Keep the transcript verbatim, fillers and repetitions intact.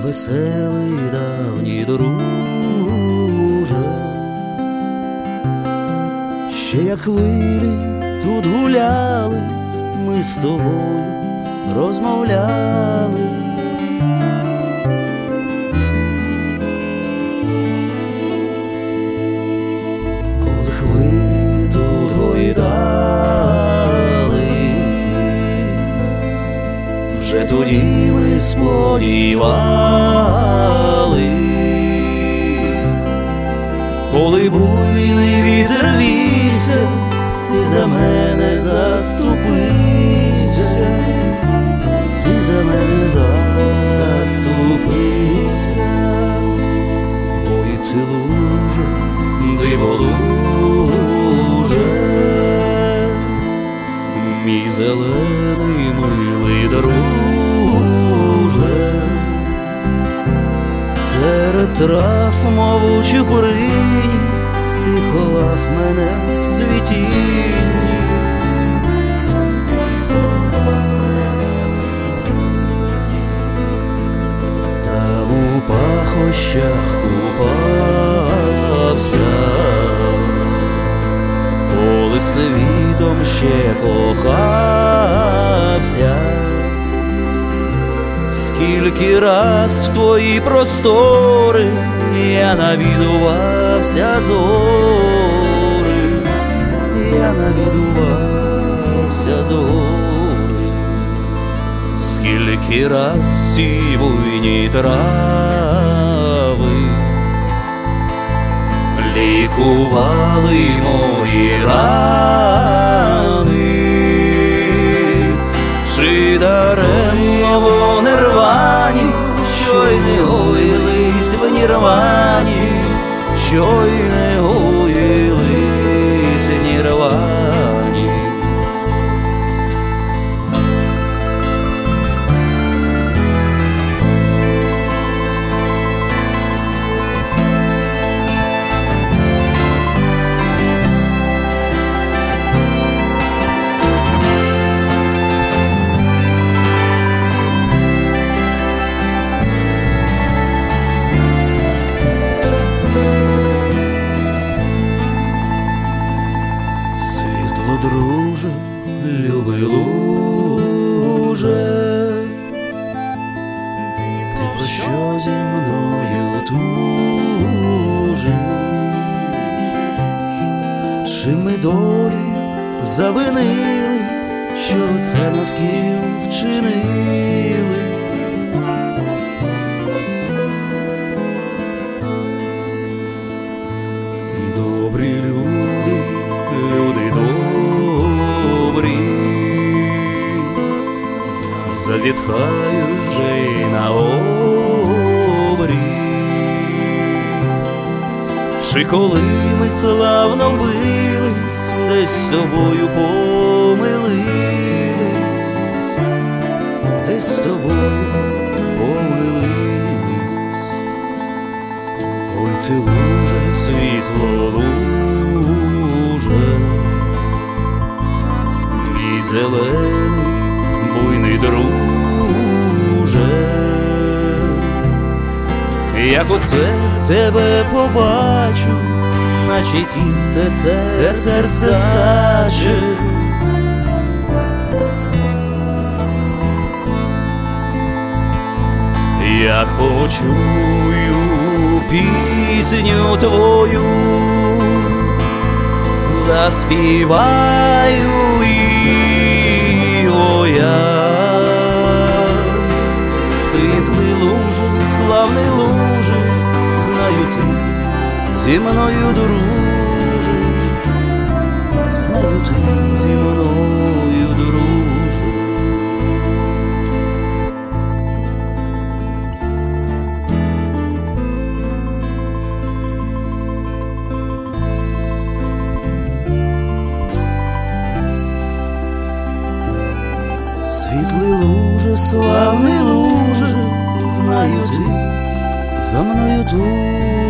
веселий давній друже, ще як хвилі тут гуляли, ми з тобою розмовляли. Коли хвилі тут гойдали, вже тоді ми сподівались, коли буйний вітер вівся, ти за мене заступився, ти за мене заступився. Ой, ти луже, диволуже, мій зелений милий друже, серед трав мовучих куринь ти ховав мене в цвітінні. Там у пахощах купався, коли світом ще кохався. Скільки раз в твої простори я навідувався зори, я навідувався зори. Скільки раз ці буйні трави лікували мої рани, чи даремно вони рвані, що й не гоїлись в нірвані, що й не гоїлись в нірвані. Друже, любий луже, ти про що зі мною тужиш? Чи ми долі завинили, що це навкіл вчинили? Добрі люди, люди добрі, зазітхаю вже й на обрі. Чи коли ми славно бились, десь з тобою помилились, десь з тобою помилились. Ой, ти луже, світло луже, мій зелений буйний друже, як оце тебе побачу, наче кінь те серце скаче. Як почую пісню твою, заспіваю і о я. Світлий луже, славний луже, знаю ти зі мною друже, знаю ти зі мною друже. Світлий луже, славний луже, знаю ти за мною тут.